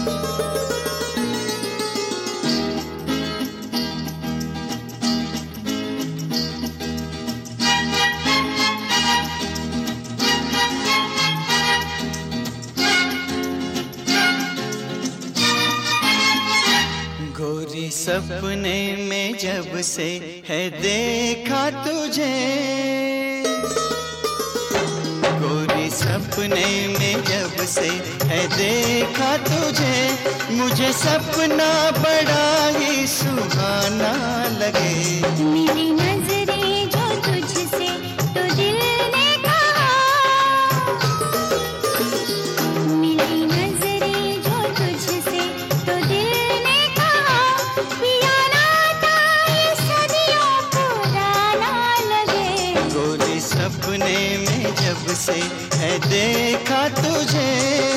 गोरी सपने में जब से है देखा तुझे, गोरी सपने में जब से है देखा तुझे, मुझे सपना बड़ा ही सुहाना लगे। मेरी नजरें जो तुझसे तो दिल ने कहा, मेरी नजरें जो तुझसे तो दिल ने कहा, पिया नाता ये सदियों पुराना लगे। गोरी सपने में जब से है देखा तुझे।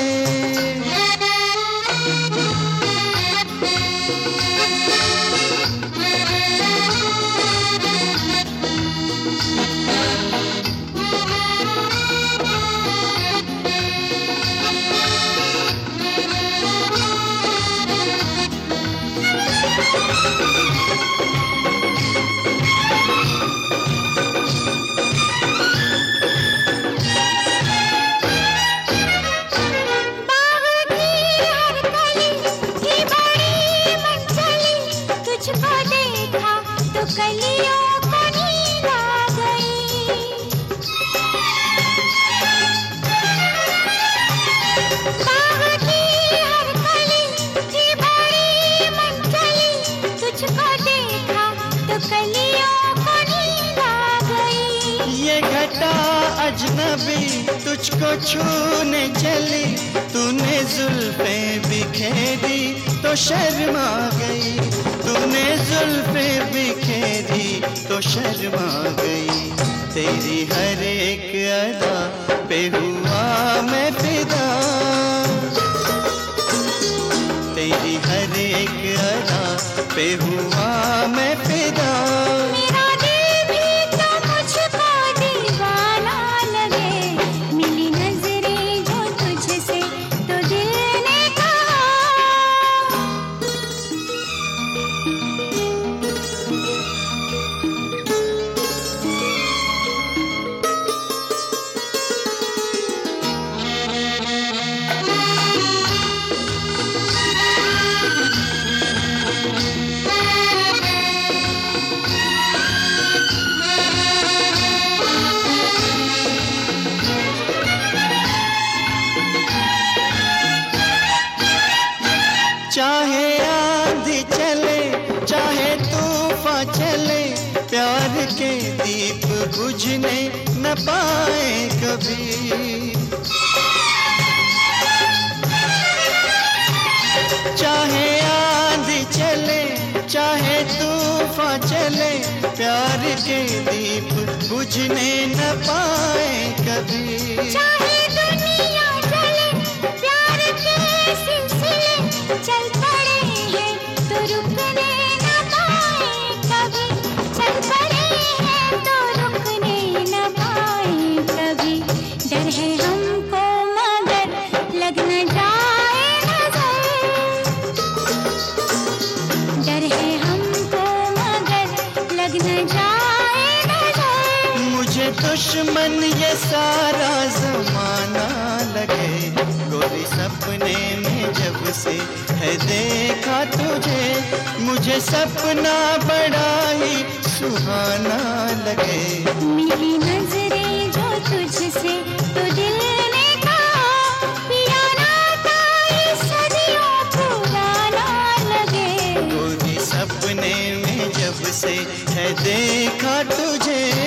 कलियों को नींद आ गई, बाग की हर कली की बड़ी मन चली, तुझको देखा तो कलियों को नींद आ गई। ये घटा अजनबी तुझको छूने चली, तूने जुल्फे बिखेरी तो शर्मा गई, तूने जुल्फे बिखेरी तो शर्मा गई। तेरी हर एक अदा पे हुआ मैं फिदा, तेरी हर एक अदा पे हुआ मैं फिदा। मेरा दिल भी तो मुझको दीवाना लगे, मिली नजरें जो तुझसे तो दिल ने कहा। चाहे आंधी चले चाहे तूफान चले, प्यार के दीप बुझने न पाए कभी। चाहे आंधी चले चाहे तूफान चले, प्यार के दीप बुझने न पाए कभी। चाहे दुनिया चले प्यार के सिलसिले चल पड़े हैं तो रुकने न पाए कभी, चल पड़े हैं तो रुकने न पाए कभी। डर है हमको मगर लग न जाए नजर, डर है हमको मगर लग न जाए नजर। मुझे दुश्मन ये सारा जमाना लगे, गोरी सपने में जब से है देखा तुझे, मुझे सपना बड़ा ही सुहाना लगे। मेरी नजरें जो तुझसे तो दिल ने कहा, पिया नाता ये सदियों पुराना लगे। गोरी सपने में जब से है देखा तुझे।